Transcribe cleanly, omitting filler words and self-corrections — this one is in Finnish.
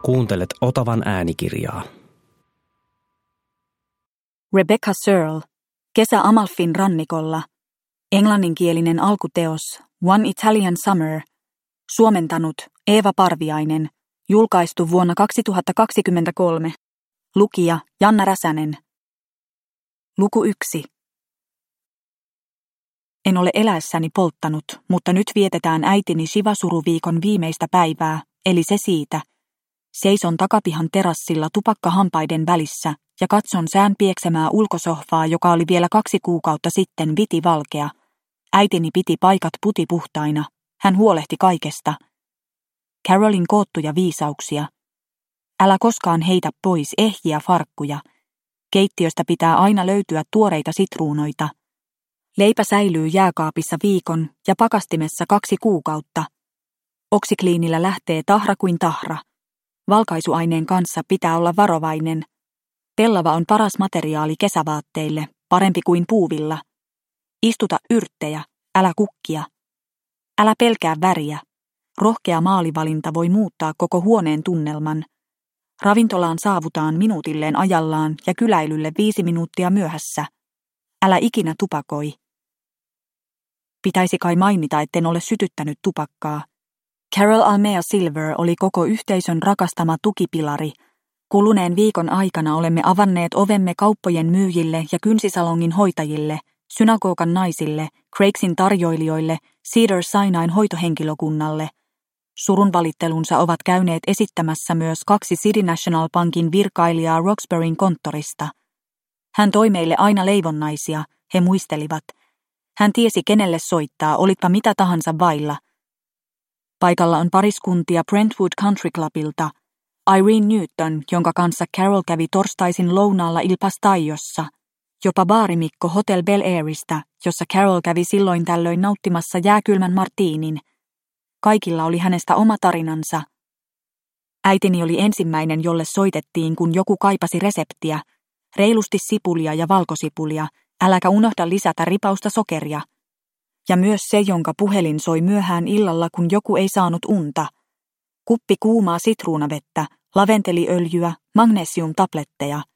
Kuuntelet Otavan äänikirjaa. Rebecca Searle, Kesä Amalfin rannikolla, englanninkielinen alkuteos One Italian Summer, suomentanut Eeva Parviainen, julkaistu vuonna 2023, lukija Janna Räsänen. Luku 1. En ole eläessäni polttanut, mutta nyt vietetään äitini Shivasuru-viikon viimeistä päivää, eli se siitä. Seison takapihan terassilla tupakkahampaiden välissä ja katson sään pieksemää ulkosohvaa, joka oli vielä 2 kuukautta sitten vitivalkea. Äitini piti paikat putipuhtaina. Hän huolehti kaikesta. Carolin koottuja viisauksia. Älä koskaan heitä pois ehjiä farkkuja. Keittiöstä pitää aina löytyä tuoreita sitruunoita. Leipä säilyy jääkaapissa viikon ja pakastimessa 2 kuukautta. Oksikliinillä lähtee tahra kuin tahra. Valkaisuaineen kanssa pitää olla varovainen. Pellava on paras materiaali kesävaatteille, parempi kuin puuvilla. Istuta yrttejä, älä kukkia. Älä pelkää väriä. Rohkea maalivalinta voi muuttaa koko huoneen tunnelman. Ravintolaan saavutaan minuutilleen ajallaan ja kyläilylle 5 minuuttia myöhässä. Älä ikinä tupakoi. Pitäisi kai mainita, etten ole sytyttänyt tupakkaa. Carol Almea Silver oli koko yhteisön rakastama tukipilari. Kuluneen viikon aikana olemme avanneet ovemme kauppojen myyjille ja kynsisalongin hoitajille, synagogan naisille, Craigsin tarjoilijoille, Cedar Sinain hoitohenkilökunnalle. Surunvalittelunsa ovat käyneet esittämässä myös 2 City National Bankin virkailijaa Roxburyn konttorista. Hän toi meille aina leivonnaisia, he muistelivat. Hän tiesi kenelle soittaa, olitpa mitä tahansa vailla. Paikalla on pariskuntia Brentwood Country Clubilta, Irene Newton, jonka kanssa Carol kävi torstaisin lounaalla Il Pastaiossa, jopa baarimikko Hotel Bel Airista, jossa Carol kävi silloin tällöin nauttimassa jääkylmän martiinin. Kaikilla oli hänestä oma tarinansa. Äitini oli ensimmäinen, jolle soitettiin, kun joku kaipasi reseptiä. Reilusti sipulia ja valkosipulia, äläkä unohda lisätä ripausta sokeria. Ja myös se, jonka puhelin soi myöhään illalla, kun joku ei saanut unta. Kuppi kuumaa sitruunavettä, laventeliöljyä, magnesiumtabletteja.